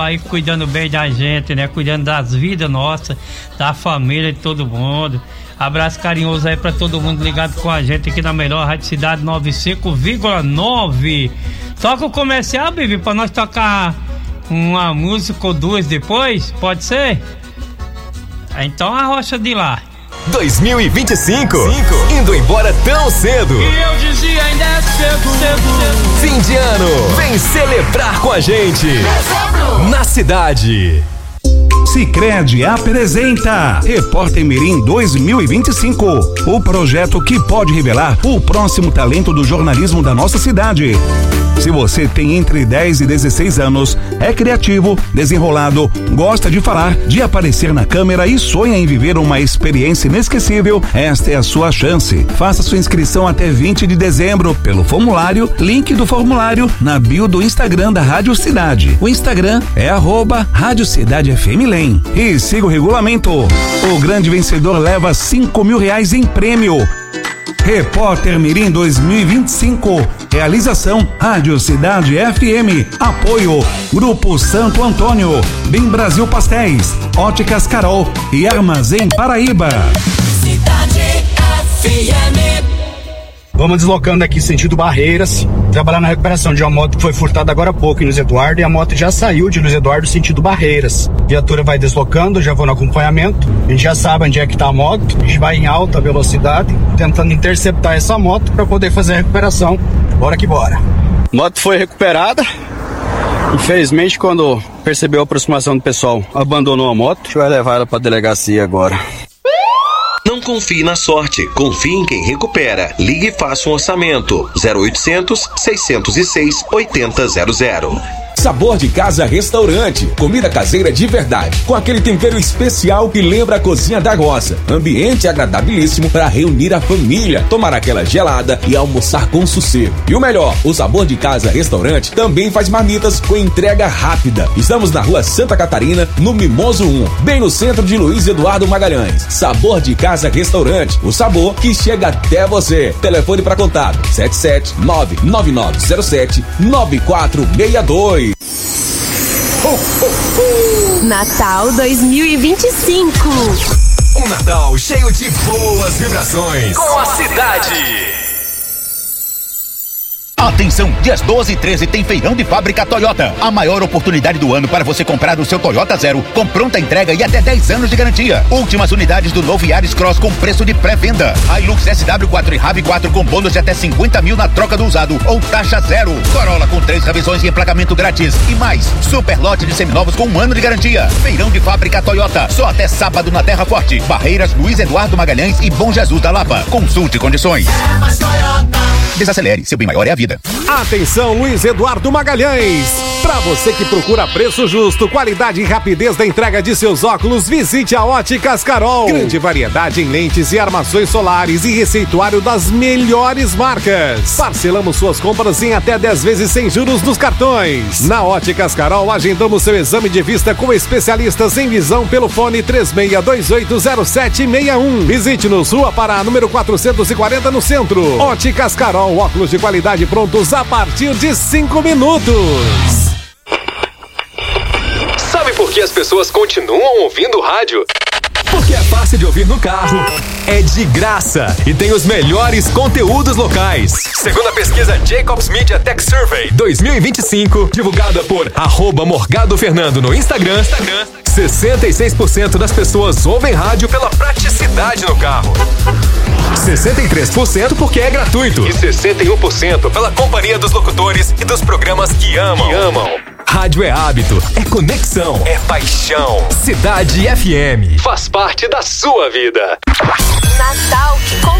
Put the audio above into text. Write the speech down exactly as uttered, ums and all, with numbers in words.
aí cuidando bem da gente, né? Cuidando das vidas nossas, da família de todo mundo. Abraço carinhoso aí pra todo mundo ligado com a gente aqui na melhor Rádio Cidade noventa e cinco vírgula nove. Toca o comercial, Bibi, pra nós tocar uma música ou duas depois, pode ser? Então a rocha de lá. dois mil e vinte e cinco, cinco. Indo embora tão cedo. E eu dizia ainda é cedo, cedo, cedo. Fim de ano, vem celebrar com a gente. Dezembro. Na cidade. Sicredi apresenta Repórter Mirim dois mil e vinte e cinco, o projeto que pode revelar o próximo talento do jornalismo da nossa cidade. Se você tem entre dez e dezesseis anos, é criativo, desenrolado, gosta de falar, de aparecer na câmera e sonha em viver uma experiência inesquecível, esta é a sua chance. Faça sua inscrição até vinte de dezembro pelo formulário, link do formulário na bio do Instagram da Rádio Cidade. O Instagram é arroba Rádio Cidade F M Lem. E siga o regulamento. O grande vencedor leva cinco mil reais em prêmio. Repórter Mirim dois mil e vinte e cinco. Realização Rádio Cidade F M. Apoio Grupo Santo Antônio, Bem Brasil Pastéis, Óticas Carol e Armazém Paraíba. Cidade F M. Vamos deslocando aqui sentido Barreiras, trabalhar na recuperação de uma moto que foi furtada agora há pouco em Luiz Eduardo, e a moto já saiu de Luiz Eduardo sentido Barreiras. A viatura vai deslocando, já vou no acompanhamento, a gente já sabe onde é que está a moto, a gente vai em alta velocidade, tentando interceptar essa moto para poder fazer a recuperação. Bora que bora. A moto foi recuperada, infelizmente quando percebeu a aproximação do pessoal, abandonou a moto, a gente vai levar ela para a delegacia agora. Não confie na sorte, confie em quem recupera. Ligue e faça um orçamento. zero oitocentos, seiscentos e seis, oitenta zero zero. Sabor de Casa Restaurante, comida caseira de verdade, com aquele tempero especial que lembra a cozinha da roça. Ambiente agradabilíssimo para reunir a família, tomar aquela gelada e almoçar com sossego. E o melhor, o Sabor de Casa Restaurante também faz marmitas com entrega rápida. Estamos na Rua Santa Catarina, no Mimoso um, bem no centro de Luiz Eduardo Magalhães. Sabor de Casa Restaurante, o sabor que chega até você. Telefone para contato sete sete nove nove nove zero sete nove quatro seis dois. Ho, ho, ho. Natal dois mil e vinte e cinco. Um Natal cheio de boas vibrações com a cidade. Atenção, dias doze e treze tem feirão de fábrica Toyota. A maior oportunidade do ano para você comprar o seu Toyota Zero com pronta entrega e até dez anos de garantia. Últimas unidades do novo Yaris Cross com preço de pré-venda. Hilux S W quatro e RAV quatro com bônus de até cinquenta mil na troca do usado ou taxa zero. Corolla com três revisões e emplacamento grátis. E mais, super lote de seminovos com um ano de garantia. Feirão de fábrica Toyota. Só até sábado na Terra Forte. Barreiras, Luiz Eduardo Magalhães e Bom Jesus da Lapa. Consulte condições. É mais Toyota. Desacelere, seu bem maior é a vida. Atenção, Luiz Eduardo Magalhães. Para você que procura preço justo, qualidade e rapidez da entrega de seus óculos, visite a Óticas Carol. Grande variedade em lentes e armações solares e receituário das melhores marcas. Parcelamos suas compras em até dez vezes sem juros nos cartões. Na Óticas Carol, agendamos seu exame de vista com especialistas em visão pelo fone três seis dois oito zero sete seis um. Visite-nos, Rua Pará, número quatrocentos e quarenta, no centro. Óticas Carol, óculos de qualidade prontos a partir de cinco minutos. Sabe por que as pessoas continuam ouvindo rádio? Porque é fácil de ouvir no carro, é de graça e tem os melhores conteúdos locais. Segundo a pesquisa Jacobs Media Tech Survey dois mil e vinte e cinco, divulgada por arroba Morgado Fernando no Instagram, Instagram, sessenta e seis por cento das pessoas ouvem rádio pela praticidade no carro. sessenta e três por cento porque é gratuito. E sessenta e um por cento pela companhia dos locutores e dos programas que amam. Que amam. Rádio é hábito, é conexão, é paixão. Cidade F M faz parte da sua vida. Natal que